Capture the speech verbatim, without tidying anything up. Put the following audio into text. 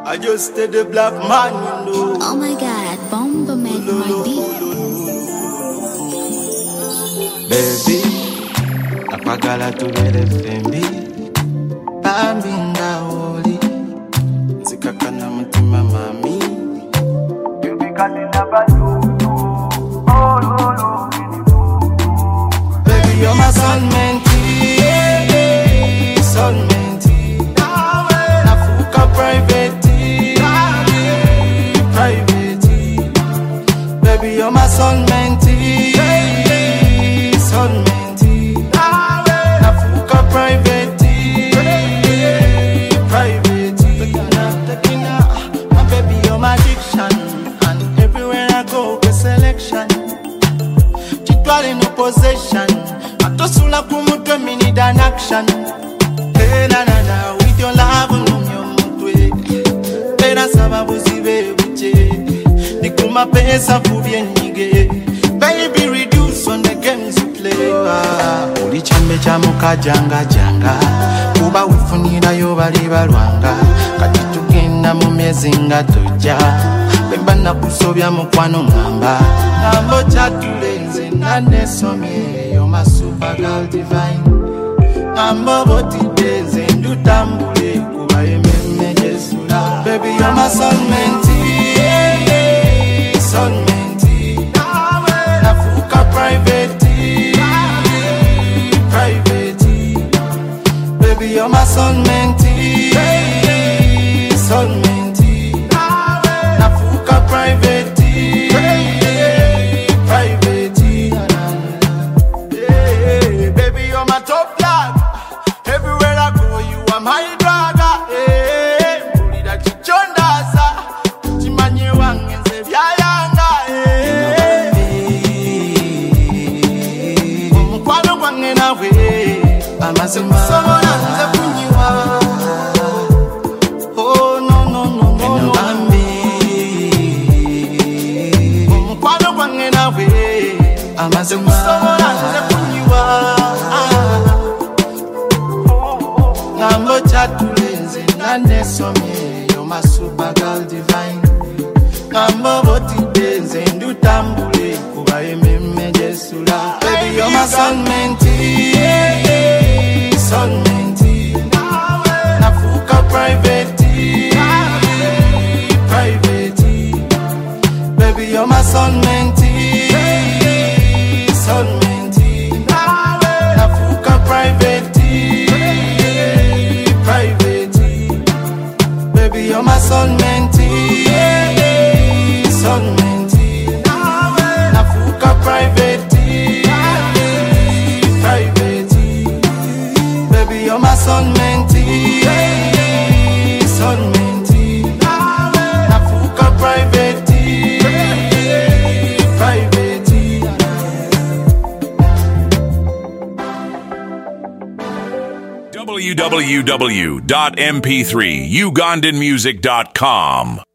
I just stay the black man, you know. Oh my God, Bomba made my beat. Baby, akwagala tubere fembi, bambi ndaoli, nzikakana mutima mami. You be calling about you, oh no no. Baby, you're my soulmate, soulmate. Nafuka private, private. Baby, you're my soulmate, soulmate. Nafuka private, private. My baby, you're my addiction, and everywhere I go, the selection. Chitwale no possession. Atosula kumutwe me need an action. Hey na na na, with your love unumyo mutwe. Pera sababu zibe buche. Nikuma pesa fubye nyige. Baby reduce on the games you play. Ah, uli chambe cha muka janga janga. Kuba ufunira yo bali balwanga. Kati tugenda mu myezi nga toja. Bemba nakusobya mukwano ngamba. Nambo chatulenze nane somye. You're my super girl divine. Nambo boti denze ndutambule kuba ememe jesula. Baby, you're my soulmate, soulmate. Nafuka private, private. Baby, you're my soulmate, soulmate. Nafuka private, private. Hey, baby, you're my top dog. Everywhere I go, you are my drug. Hey, bulida chichondaza, chimanye wangenze byayanga. Hey, omukwano gwange nawe, amazima sobola nze kunyiwa. Oh no no no no no. Omukwano gwange nawe, amazima sobola nze kunyiwa. Nambo chatulenze nane somye. You're my super girl divine. Nambo boti denze ndutambule kuba ememe jesula. Baby, you're my soulmate, soulmate. Nafuka private, private. Baby, you're my soulmate, soulmate. Nafuka private, private. Baby, you're my soulmate, soulmate. Nafuka private, private. Baby, you're my soulmate, soulmate. Nafuka private, private. w w w dot m p three ugandan music dot com